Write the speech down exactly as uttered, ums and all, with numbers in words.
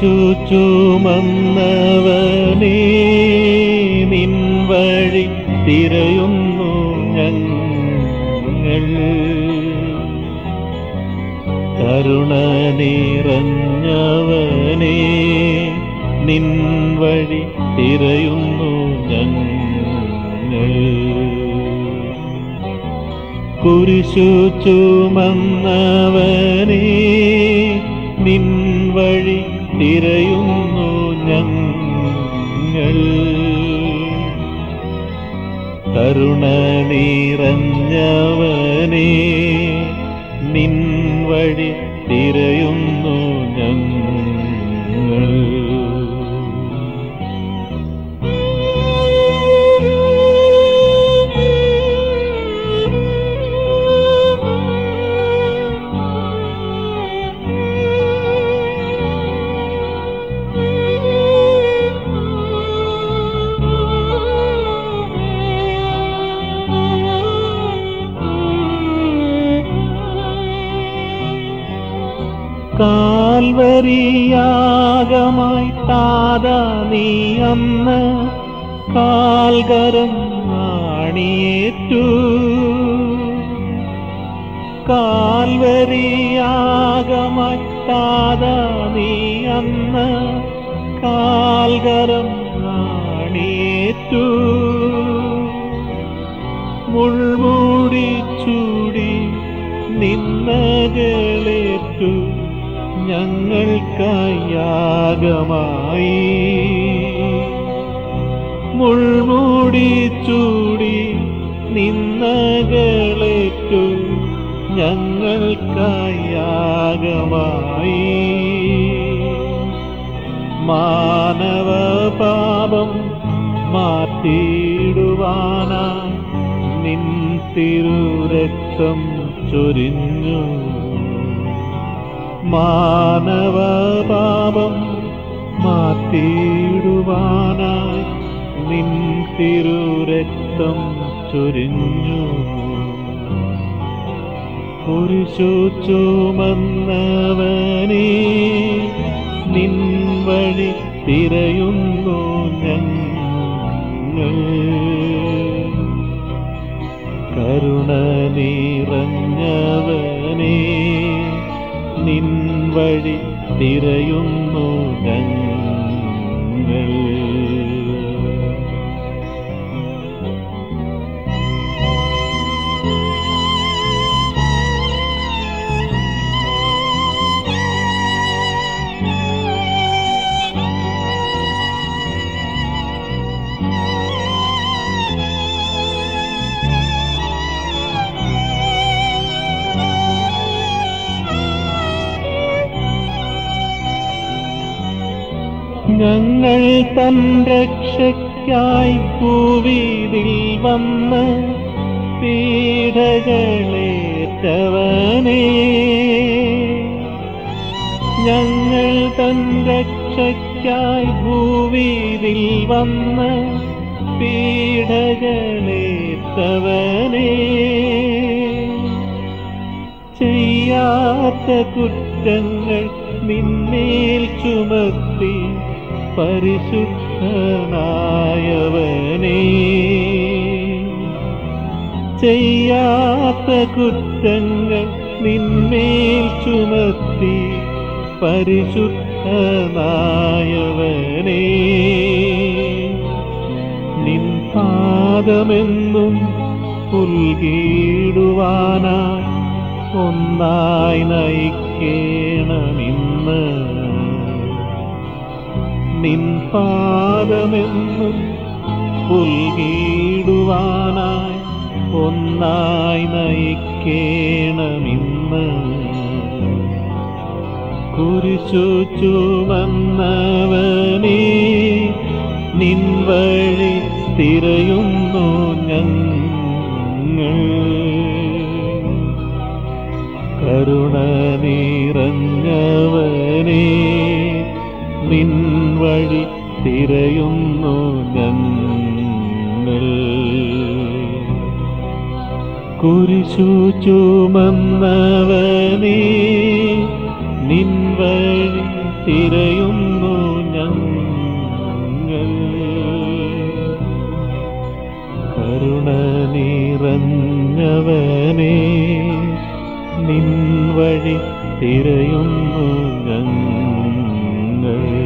കുരിശു ചുമന്നവനേ, നിൻ വഴി തിരയുന്നു ഞങ്ങൾ. കരുണ നിറഞ്ഞവനേ, നിൻ വഴി തിരയുന്നു ഞങ്ങൾ. കുരിശു ചുമന്നവനേ, നിൻ വഴി തിരയുന്നു ഞങ്ങൾ. കരുണ നിറഞ്ഞവനേ, നിൻ വഴി തിരയുന്നു ഞങ്ങൾ. കാൽവരിയാഗമായി താതാ നീ അന്ന് കാൽകരം ആണിയേറ്റു. കാൽവരിയാഗമായി താതാ നീ അന്ന് കാൽകരം ആണിയേറ്റു. മുൾമൂടി ചൂടി നിന്നകളേറ്റു ഞങ്ങൾക്കായി യാഗമായി. മുൾമൂടി ചൂടി നിന്നകളേറ്റു ഞങ്ങൾക്കായി യാഗമായി. മാനവ പാപം മാറ്റിയിടുവാനായി നിൻ തിരുരക്തം ചൊരിഞ്ഞു. മാനവ പാപം മാറ്റിയിടുവാനായി നിൻ തിരുരക്തം ചൊരിഞ്ഞു. കുരിശു ചുമന്നവനേ, നിൻ വഴി തിരയുന്നു ഞങ്ങൾ. കരുണ നിറഞ്ഞവനേ, നിൻ വഴി തിരയുന്നു ഞങ്ങൾ. ഞങ്ങൾ തൻ രക്ഷയ്ക്കായി ഭൂവീതിൽ വന്ന് പീഡകളേറ്റവനേ. ഞങ്ങൾ തൻ രക്ഷയ്ക്കായി ഭൂവീതിൽ വന്ന് പീഡകളേറ്റവനേ. ചെയ്യാത്ത കുറ്റങ്ങൾ നിന്നേൽ ചുമത്തി പരിശുദ്ധനായവനേ. ചെയ്യാത്ത കുറ്റങ്ങൾ നിന്മേൽ ചുമത്തി പരിശുദ്ധനായവനേ. നിൻ പാദമെന്നും പുൽകിടുവാനായി ഒന്നായി നയിക്കേണമിന്ന്. നിൻ പാദമെന്നും പുൽകിടുവാനായി ഒന്നായി നയിക്കേണമിന്ന്. കുരിശു ചുമന്നവനേ, നിൻ വഴി തിരയുന്നു ഞങ്ങൾ. കരുണ നിറഞ്ഞവനേ, നിൻ വഴി തിരയുന്നു ഞങ്ങൾ. കുരിശു ചുമന്നവനേ, നിൻ വഴി തിരയുന്നു ഞങ്ങൾ. കരുണ നിറഞ്ഞവനേ, നിൻ വഴി തിരയുന്നു ഞങ്ങൾ.